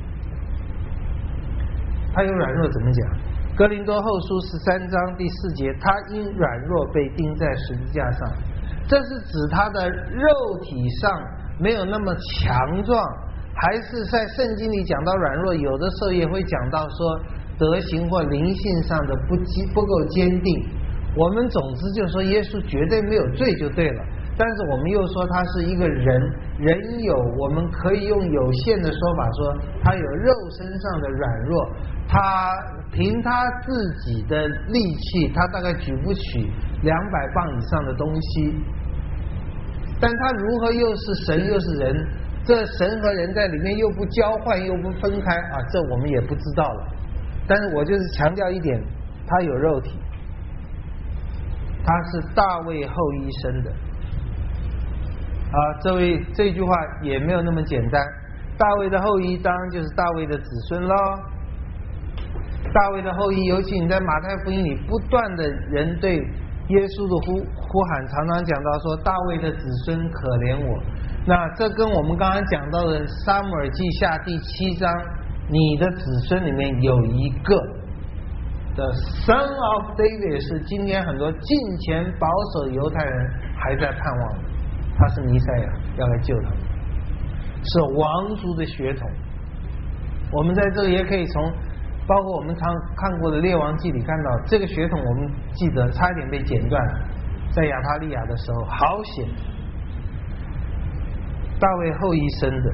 他有软弱怎么讲？哥林多后书13章第4节，他因软弱被钉在十字架上，这是指他的肉体上没有那么强壮，还是在圣经里讲到软弱，有的时候也会讲到说德行或灵性上的不够坚定。我们总之就说耶稣绝对没有罪就对了，但是我们又说他是一个人，人有我们可以用有限的说法说他有肉身上的软弱，他凭他自己的力气他大概举不起200磅以上的东西，但他如何又是神又是人，这神和人在里面又不交换又不分开啊，这我们也不知道了。但是我就是强调一点，他有肉体，他是大卫后裔生的啊，这句话也没有那么简单。大卫的后裔当然就是大卫的子孙咯。大卫的后裔，尤其你在马太福音里不断的人对耶稣的呼喊，常常讲到说大卫的子孙可怜我。那这跟我们刚刚讲到的撒母耳记下第7章，你的子孙里面有一个的 Son of David 是今天很多敬虔保守的犹太人还在盼望的，他是弥赛亚，要来救他们，是王族的血统。我们在这里也可以从包括我们常看过的列王记里看到这个血统，我们记得差一点被剪断，在亚他利亚的时候，好险大卫后裔生的。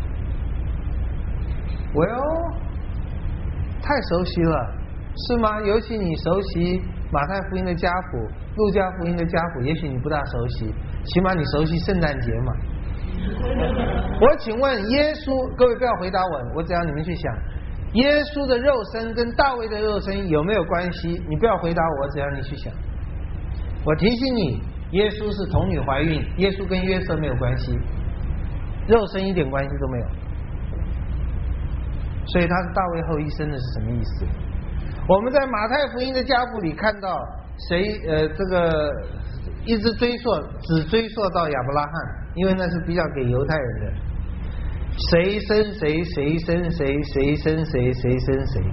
太熟悉了是吗？尤其你熟悉马太福音的家谱、路加福音的家谱，也许你不大熟悉，起码你熟悉圣诞节嘛。我请问耶稣，各位不要回答我只要你们去想，耶稣的肉身跟大卫的肉身有没有关系？你不要回答我，只要你去想。我提醒你，耶稣是童女怀孕，耶稣跟约瑟没有关系，肉身一点关系都没有。所以他是大卫后裔生的是什么意思？我们在马太福音的家谱里看到谁这个一直只追溯到亚伯拉罕，因为那是比较给犹太人的，谁生谁，谁生谁，谁生谁，谁生谁。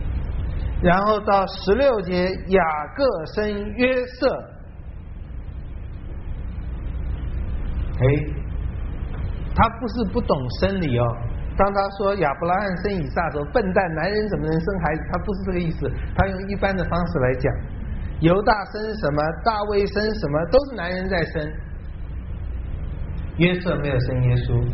然后到16节，雅各生约瑟， 他不是不懂生理哦。当他说亚伯拉罕生以撒的时候，笨蛋，男人怎么能生孩子？他不是这个意思，他用一般的方式来讲。犹大生什么，大卫生什么，都是男人在生。约瑟没有生耶稣，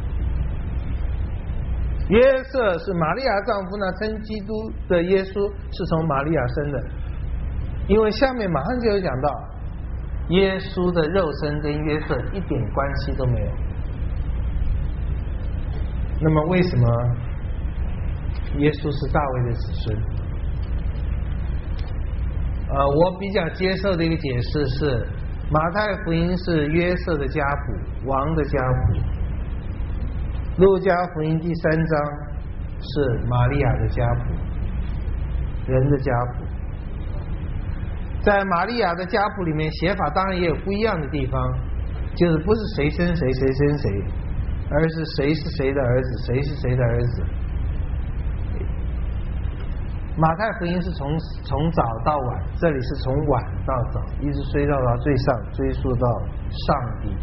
约瑟是玛利亚丈夫，那生基督的耶稣是从玛利亚生的。因为下面马上就有讲到，耶稣的肉身跟约瑟一点关系都没有。那么为什么耶稣是大卫的子孙？我比较接受的一个解释是，马太福音是约瑟的家谱，王的家谱；路加福音第3章是玛利亚的家谱，人的家谱。在玛利亚的家谱里面，写法当然也有不一样的地方，就是不是谁生谁谁生谁，而是谁是谁的儿子，谁是谁的儿子。马太福音是从早到晚，这里是从晚到早，一直追到最上，追溯到上帝。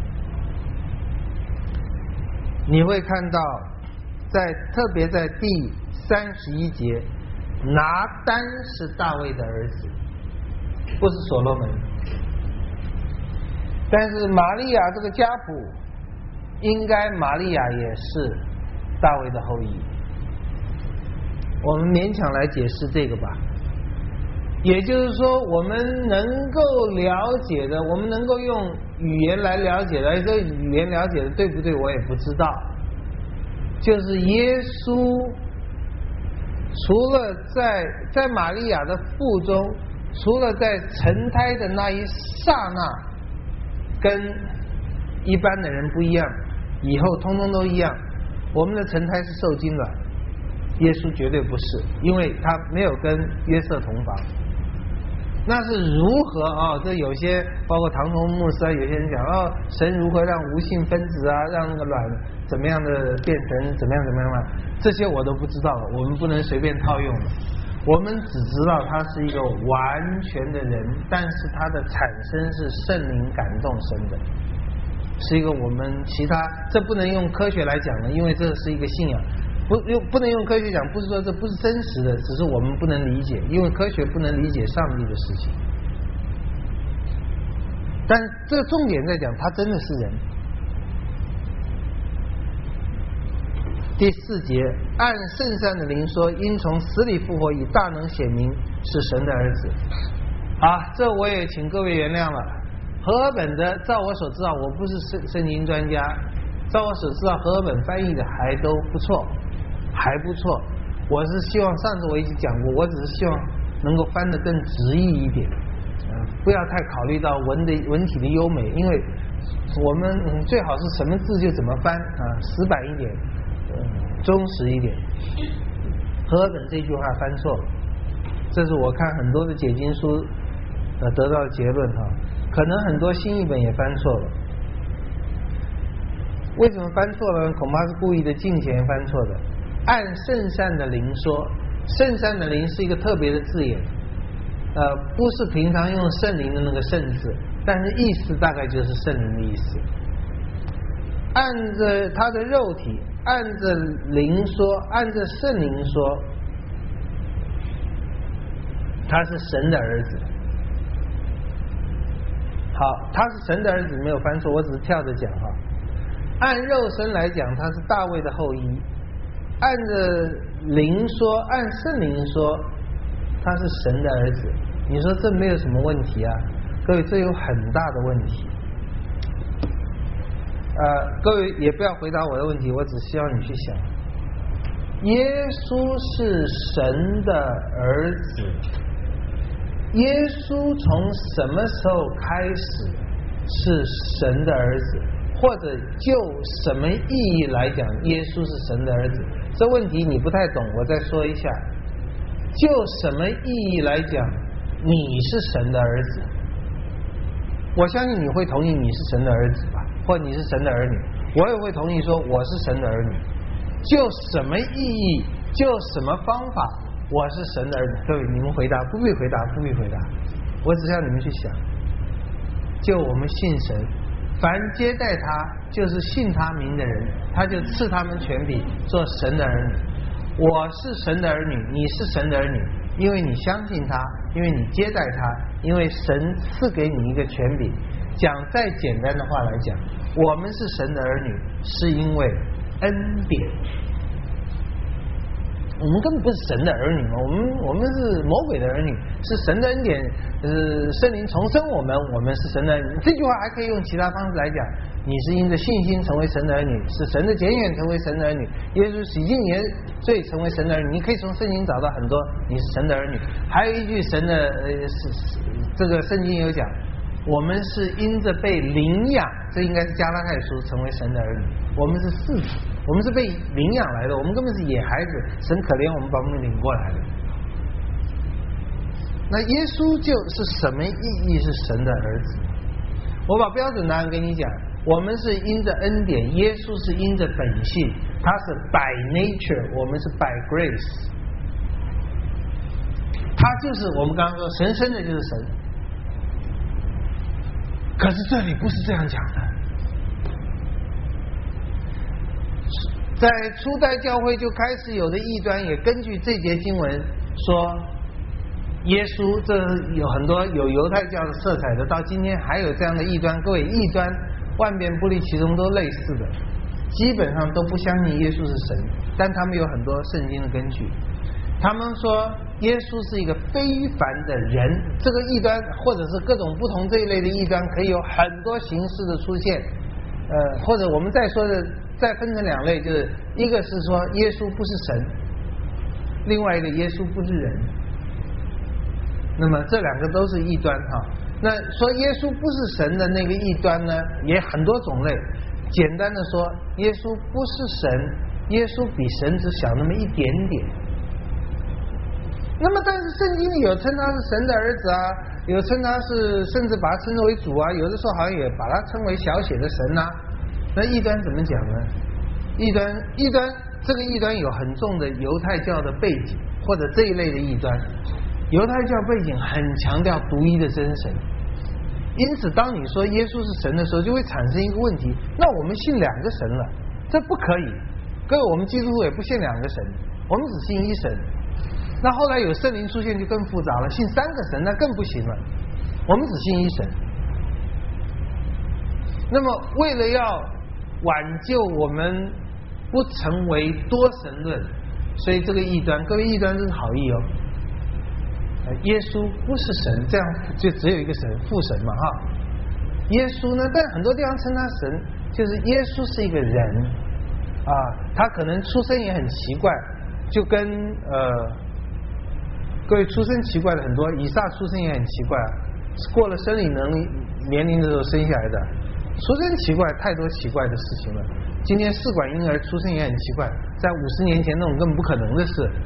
你会看到，特别在第31节，拿单是大卫的儿子，不是所罗门。但是玛利亚这个家谱，应该玛利亚也是大卫的后裔。我们勉强来解释这个吧。也就是说，我们能够了解的，我们能够用语言来了解的，这语言了解的对不对我也不知道。就是耶稣除了在玛利亚的腹中，除了在成胎的那一刹那跟一般的人不一样，以后通通都一样。我们的成胎是受精卵，耶稣绝对不是，因为他没有跟约瑟同房。那是如何这有些包括唐崇牧师啊，有些人讲神如何让无性分子啊，让那个卵怎么样的变成怎么样，这些我都不知道了，我们不能随便套用的。我们只知道他是一个完全的人，但是他的产生是圣灵感动生的，是一个我们其他这不能用科学来讲的，因为这是一个信仰。不能用科学讲，不是说这不是真实的，只是我们不能理解，因为科学不能理解上帝的事情。但这个重点在讲，他真的是人。第4节，按圣善的灵说，因从死里复活，以大能显明是神的儿子。好，这我也请各位原谅了。和合本的，照我所知道，我不是圣经专家，照我所知道，和合本翻译的还都不错。还不错，我是希望上次我已经讲过，我只是希望能够翻得更直译一点，不要太考虑到文体的优美，因为我们最好是什么字就怎么翻死板一点，忠实一点。和合本这句话翻错了，这是我看很多的解经书得到的结论可能很多新译本也翻错了。为什么翻错了？恐怕是故意的进前翻错的。按圣善的灵说，圣善的灵是一个特别的字眼，不是平常用圣灵的那个圣字，但是意思大概就是圣灵的意思。按着他的肉体，按着灵说，按着圣灵说，他是神的儿子。好，他是神的儿子没有翻错，我只是跳着讲按肉身来讲，他是大卫的后裔。按着灵说，按圣灵说，他是神的儿子。你说这没有什么问题啊？各位，这有很大的问题。各位也不要回答我的问题，我只希望你去想，耶稣是神的儿子，耶稣从什么时候开始是神的儿子？或者就什么意义来讲，耶稣是神的儿子？这问题你不太懂，我再说一下。就什么意义来讲，你是神的儿子？我相信你会同意你是神的儿子吧，或你是神的儿女。我也会同意说我是神的儿女。就什么意义，就什么方法，我是神的儿子？各位，你们回答，不必回答，不必回答。我只要你们去想，就我们信神。凡凡接待他，就是信他名的人，他就赐他们权柄做神的儿女。我是神的儿女，你是神的儿女，因为你相信他，因为你接待他，因为神赐给你一个权柄。讲再简单的话来讲，我们是神的儿女，是因为恩典。我们根本不是神的儿女嘛，我们是魔鬼的儿女，是神的恩典，圣灵重生我们是神的儿女。这句话还可以用其他方式来讲，你是因着信心成为神的儿女，是神的拣选成为神的儿女，耶稣洗净你的罪成为神的儿女。你可以从圣经找到很多你是神的儿女。还有一句神的这个圣经有讲，我们是因着被领养，这应该是加拉太书，成为神的儿女。我们是嗣子，我们是被领养来的，我们根本是野孩子，神可怜我们，把我们领过来的。那耶稣就是什么意义是神的儿子？我把标准答案跟你讲，我们是因着恩典，耶稣是因着本性，他是 by nature， 我们是 by grace。他就是我们刚刚说神生的就是神，可是这里不是这样讲的。在初代教会就开始有的异端也根据这节经文说耶稣，这有很多有犹太教的色彩的，到今天还有这样的异端。各位，异端万变不离其宗，都类似的，基本上都不相信耶稣是神，但他们有很多圣经的根据。他们说耶稣是一个非凡的人，这个异端或者是各种不同这一类的异端可以有很多形式的出现，或者我们再说的再分成两类，就是一个是说耶稣不是神，另外一个耶稣不是人。那么这两个都是异端哈。那说耶稣不是神的那个异端呢，也很多种类。简单的说，耶稣不是神，耶稣比神只小那么一点点。那么但是圣经里有称他是神的儿子啊，有称他是，甚至把他称之为主啊，有的时候好像也把他称为小写的神啊。那异端怎么讲呢？异端这个异端有很重的犹太教的背景，或者这一类的异端。犹太教背景很强调独一的真神，因此当你说耶稣是神的时候，就会产生一个问题，那我们信两个神了，这不可以。各位，我们基督徒也不信两个神，我们只信一神。那后来有圣灵出现就更复杂了，信三个神那更不行了，我们只信一神。那么为了要挽救我们不成为多神论，所以这个异端，各位，异端这是好意哦。耶稣不是神，这样就只有一个神，父神嘛哈。耶稣呢，但很多地方称他神，就是耶稣是一个人啊，他可能出生也很奇怪，就跟各位出生奇怪的很多，以撒出生也很奇怪，过了生理年龄的时候生下来的，出生奇怪，太多奇怪的事情了。今天试管婴儿出生也很奇怪，在50年前那种根本不可能的事。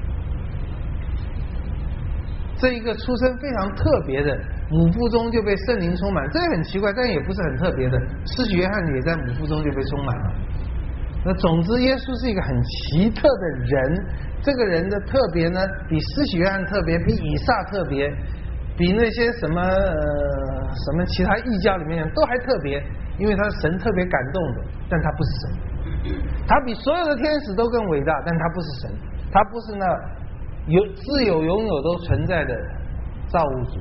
这一个出生非常特别的，母腹中就被圣灵充满，这也很奇怪，但也不是很特别的。施洗约翰也在母腹中就被充满了。那总之，耶稣是一个很奇特的人，这个人的特别呢，比施洗约翰特别，比以撒特别，比那些什么其他异教里面都还特别，因为他是神特别感动的，但他不是神。他比所有的天使都更伟大，但他不是神，他不是那自有永有都存在的造物主。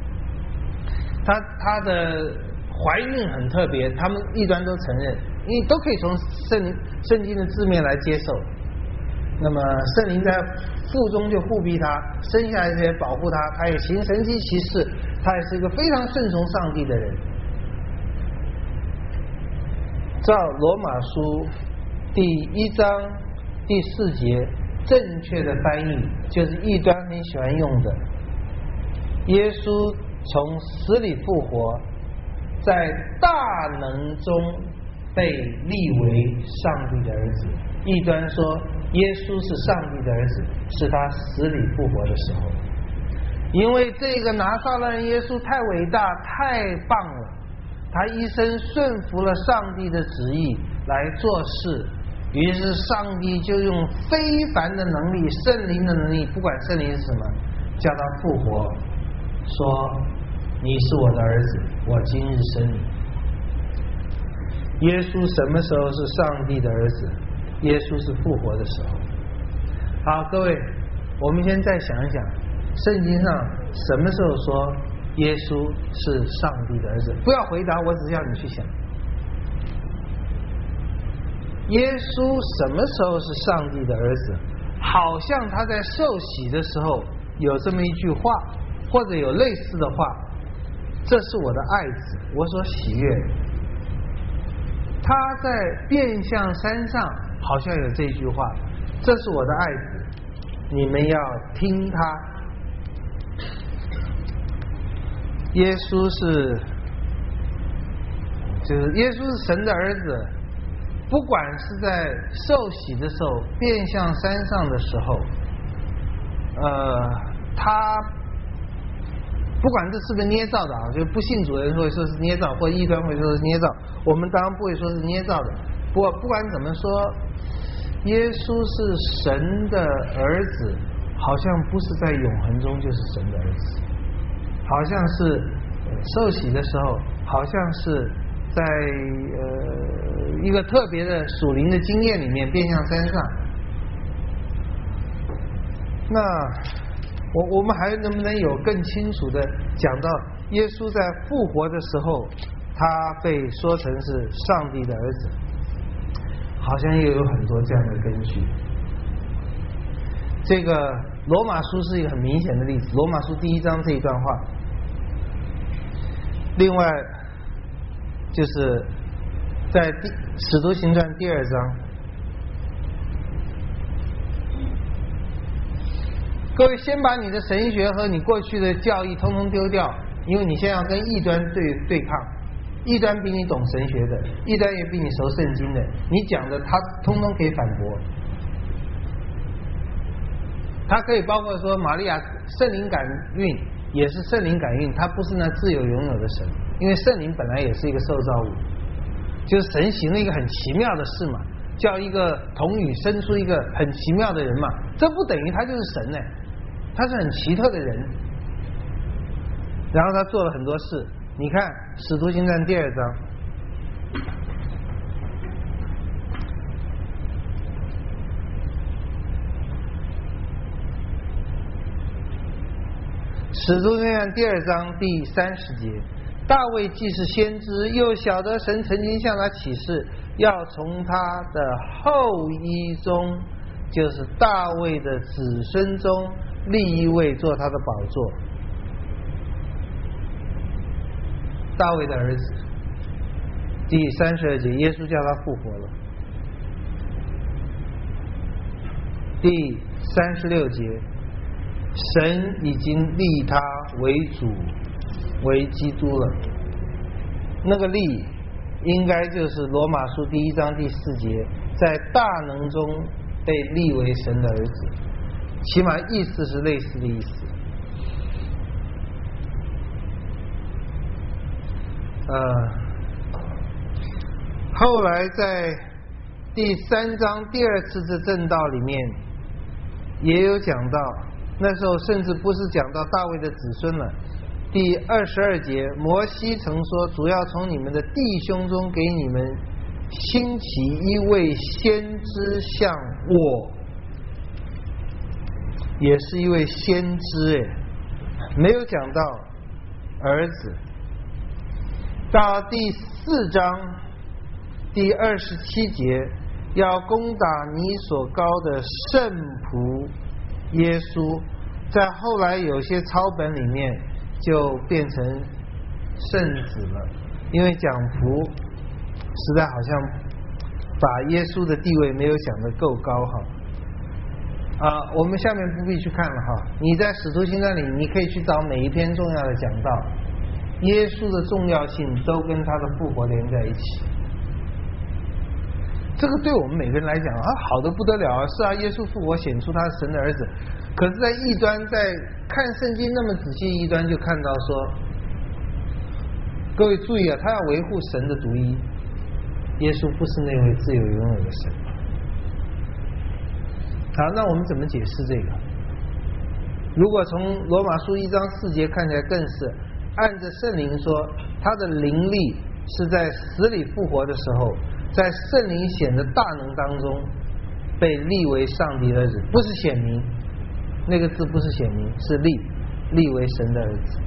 他的怀孕很特别，他们异端都承认，因为都可以从圣经的字面来接受。那么圣灵在腹中就护庇他，生下来这些保护他，他也行神迹奇事，他也是一个非常顺从上帝的人。照罗马书第1章第4节正确的翻译，就是异端很喜欢用的，耶稣从死里复活，在大能中被立为上帝的儿子。异端说耶稣是上帝的儿子，是他死里复活的时候。因为这个拿撒勒人耶稣太伟大太棒了，他一生顺服了上帝的旨意来做事，于是上帝就用非凡的能力，圣灵的能力，不管圣灵是什么，叫他复活，说你是我的儿子，我今日生你。 耶稣什么时候是上帝的儿子？耶稣是复活的时候。好，各位，我们先再想一想，圣经上什么时候说耶稣是上帝的儿子？不要回答，我只要你去想。耶稣什么时候是上帝的儿子？好像他在受洗的时候有这么一句话，或者有类似的话，这是我的爱子，我所喜悦。他在变相山上好像有这句话，这是我的爱子，你们要听他。耶稣是耶稣是神的儿子，不管是在受洗的时候，变相山上的时候，他不管这是不是捏造的啊，就不信主的人会说是捏造，或异端会说是捏造，我们当然不会说是捏造的。不管怎么说，耶稣是神的儿子，好像不是在永恒中就是神的儿子，好像是受洗的时候，好像是在一个特别的属灵的经验里面变向山上。那我们还能不能有更清楚的讲到耶稣在复活的时候，他被说成是上帝的儿子？好像又有很多这样的根据。这个罗马书是一个很明显的例子，罗马书第1章这一段话。另外就是在使徒行传第2章，各位先把你的神学和你过去的教义通通丢掉，因为你现在要跟异端对抗，异端比你懂神学的，异端也比你熟圣经的，你讲的他通通可以反驳。他可以包括说玛利亚圣灵感孕也是圣灵感孕，他不是那自由拥有的神，因为圣灵本来也是一个受造物，就是神行了一个很奇妙的事嘛，叫一个童女生出一个很奇妙的人嘛，这不等于他就是神呢，他是很奇特的人。然后他做了很多事，你看使徒行传第2章，使徒行传第2章第30节，大卫既是先知，又晓得神曾经向他启示，要从他的后裔中，就是大卫的子孙中立一位做他的宝座。大卫的儿子，第32节，耶稣叫他复活了。第36节，神已经立他为主为基督了。那个立应该就是罗马书第1章第4节，在大能中被立为神的儿子，起码意思是类似的意思。后来在第3章第2次的正道里面也有讲到，那时候甚至不是讲到大卫的子孙了。第22节，摩西曾说，主要从你们的弟兄中给你们兴起一位先知像我，也是一位先知，没有讲到儿子。到第4章第27节，要攻打你所膏的圣仆耶稣，在后来有些抄本里面就变成圣子了，因为讲仆实在好像把耶稣的地位没有讲得够高哈。我们下面不必去看了哈，你在使徒行传里你可以去找每一篇重要的讲道，耶稣的重要性都跟他的复活连在一起。这个对我们每个人来讲好的不得了啊！是啊，耶稣复活显出他是神的儿子。可是在异端在看圣经那么仔细，异端就看到说，各位注意啊，他要维护神的独一，耶稣不是那位自由拥有的神。好，那我们怎么解释这个？如果从罗马书1章4节看起来，更是按着圣灵说，他的灵力是在死里复活的时候，在圣灵显的大能当中被立为上帝的儿子，不是显明，那个字不是显明，是立为神的儿子。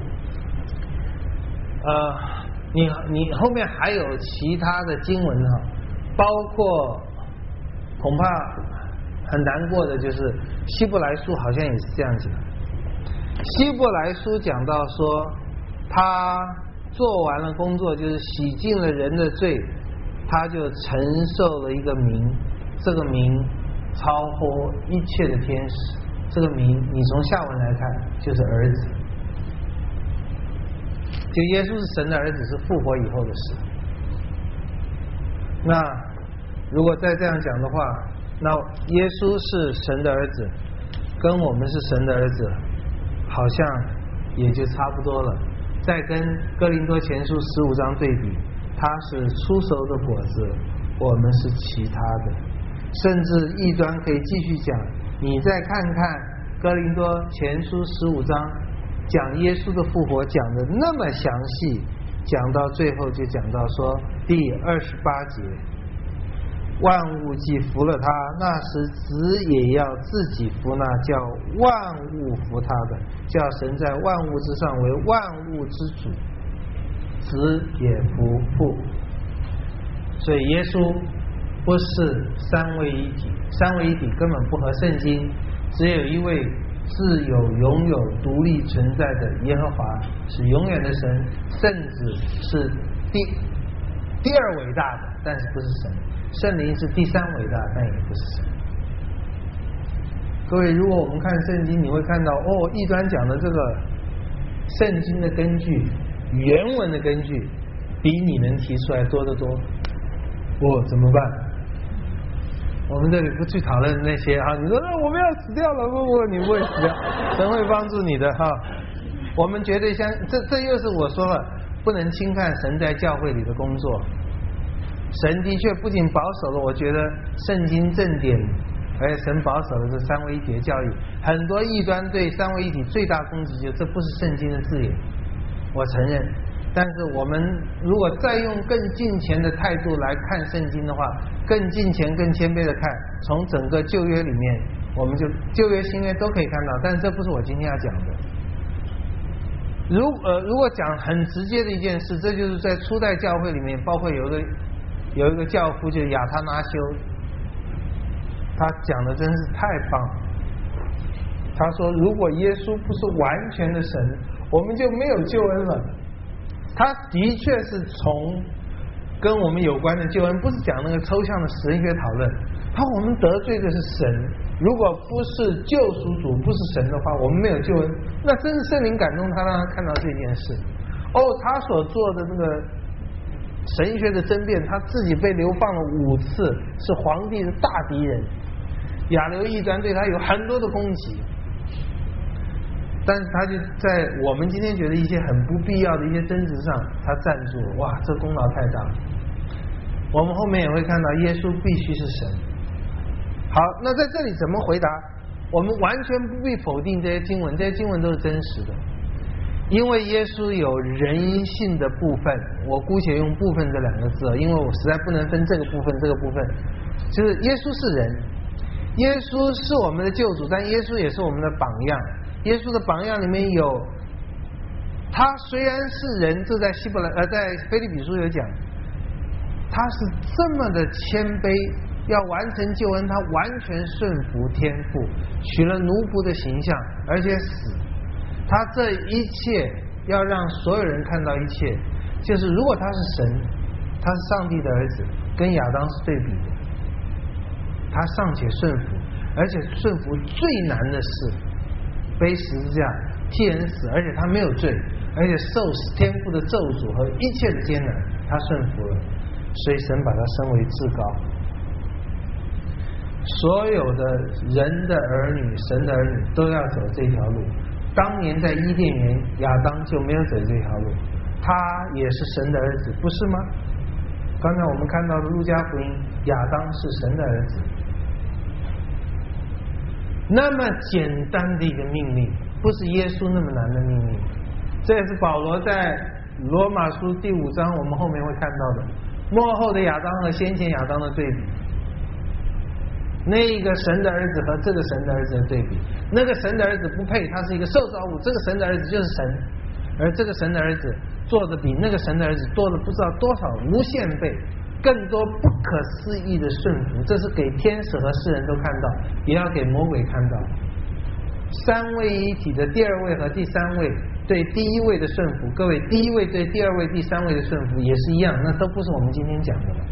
你后面还有其他的经文哈，包括恐怕很难过的就是希伯来书好像也是这样讲。希伯来书讲到说，他做完了工作，就是洗净了人的罪，他就承受了一个名，这个名超乎一切的天使，这个名你从下文来看就是儿子。就耶稣是神的儿子，是复活以后的事。那如果再这样讲的话，那耶稣是神的儿子，跟我们是神的儿子，好像也就差不多了。再跟哥林多前书15章对比，他是初熟的果子，我们是其他的。甚至异端可以继续讲，你再看看哥林多前书15章讲耶稣的复活讲的那么详细，讲到最后就讲到说第28节，万物既服了他，那时子也要自己服那叫万物服他的，叫神在万物之上为万物之主，子也服父。所以耶稣不是三位一体，三位一体根本不合圣经，只有一位自有永有独立存在的耶和华，是永远的神，圣子是第二伟大的，但是不是神，圣灵是第三伟大，但也不是神。各位，如果我们看圣经，你会看到异端讲的这个圣经的根据，原文的根据比你能提出来多得多。怎么办？我们这里不去讨论那些哈，你说我们要死掉了，不，你不会死掉，神会帮助你的哈。我们绝对这又是我说了，不能轻看神在教会里的工作。神的确不仅保守了，我觉得圣经正典，而且神保守了这三位一体的教义。很多异端对三位一体最大攻击，就这不是圣经的字眼，我承认。但是我们如果再用更敬虔的态度来看圣经的话，更敬虔更谦卑的看，从整个旧约里面，我们就旧约新约都可以看到，但是这不是我今天要讲的。如果讲很直接的一件事，这就是在初代教会里面，包括有一个教父就是亚他那修，他讲的真是太棒了。他说如果耶稣不是完全的神，我们就没有救恩了。他的确是从跟我们有关的救恩，不是讲那个抽象的神学讨论。我们得罪的是神，如果不是救赎主，不是神的话，我们没有救恩。那真是圣灵感动他，让他看到这件事。他所做的那个神学的争辩，他自己被流放了5次，是皇帝的大敌人。亚流异端对他有很多的攻击，但是他就在我们今天觉得一些很不必要的一些争执上，他站住了。哇，这功劳太大了。我们后面也会看到耶稣必须是神。好，那在这里怎么回答？我们完全不必否定这些经文，这些经文都是真实的，因为耶稣有人性的部分，我姑且用部分这2个字，因为我实在不能分这个部分这个部分，就是耶稣是人，耶稣是我们的救主，但耶稣也是我们的榜样。耶稣的榜样里面有，他虽然是人，这在在腓立比书有讲，他是这么的谦卑，要完成救恩，他完全顺服天父，取了奴仆的形象，而且死。他这一切要让所有人看到一切，就是如果他是神，他是上帝的儿子，跟亚当是对比的。他尚且顺服，而且顺服最难的是背十字架替人死，而且他没有罪，而且受天父的咒诅和一切的艰难，他顺服了，所以神把他升为至高。所有的人的儿女，神的儿女都要走这条路。当年在伊甸园，亚当就没有走这条路，他也是神的儿子，不是吗？刚才我们看到的路加福音，亚当是神的儿子。那么简单的一个命令，不是耶稣那么难的命令。这也是保罗在罗马书第5章我们后面会看到的末后的亚当和先前亚当的对比，那个神的儿子和这个神的儿子的对比，那个神的儿子不配，他是一个受造物，这个神的儿子就是神，而这个神的儿子做的比那个神的儿子多了不知道多少无限倍，更多不可思议的顺服，这是给天使和世人都看到，也要给魔鬼看到。三位一体的第二位和第三位对第一位的顺服，各位，第一位对第二位第三位的顺服也是一样，那都不是我们今天讲的了。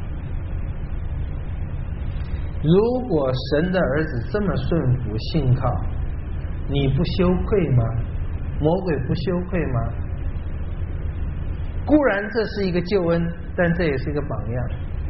如果神的儿子这么顺服信靠，你不羞愧吗？魔鬼不羞愧吗？固然这是一个救恩，但这也是一个榜样。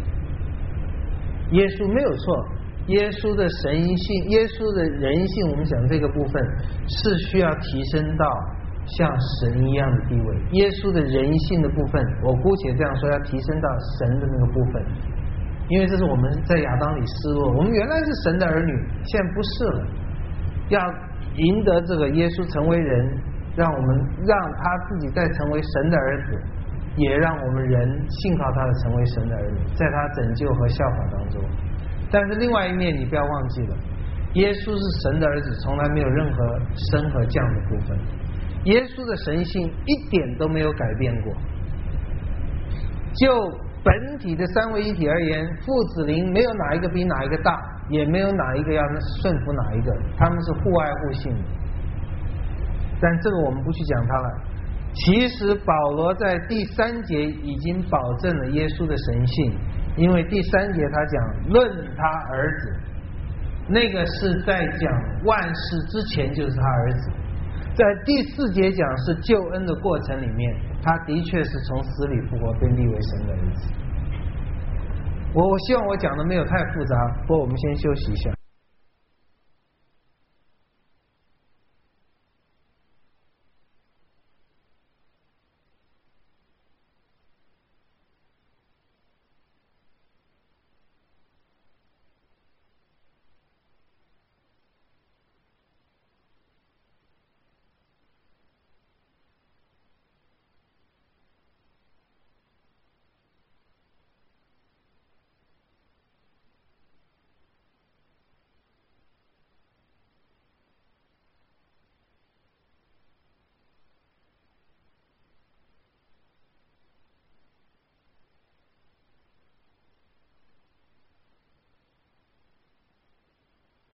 耶稣没有错，耶稣的神性，耶稣的人性，我们讲这个部分是需要提升到像神一样的地位。耶稣的人性的部分，我姑且这样说，要提升到神的那个部分，因为这是我们在亚当里失落，我们原来是神的儿女，现在不是了，要赢得这个耶稣成为人，让他自己再成为神的儿子，也让我们人信靠他的成为神的儿女，在他拯救和效法当中。但是另外一面你不要忘记了，耶稣是神的儿子，从来没有任何升和降的部分，耶稣的神性一点都没有改变过。就本体的三位一体而言，父子灵没有哪一个比哪一个大，也没有哪一个要顺服哪一个，他们是互爱互信的。但这个我们不去讲它了。其实保罗在第3节已经保证了耶稣的神性，因为第3节他讲论他儿子，那个是在讲万事之前就是他儿子。在第4节讲是救恩的过程里面，他的确是从死里复活，被立为神的儿子。我希望我讲的没有太复杂，不过我们先休息一下。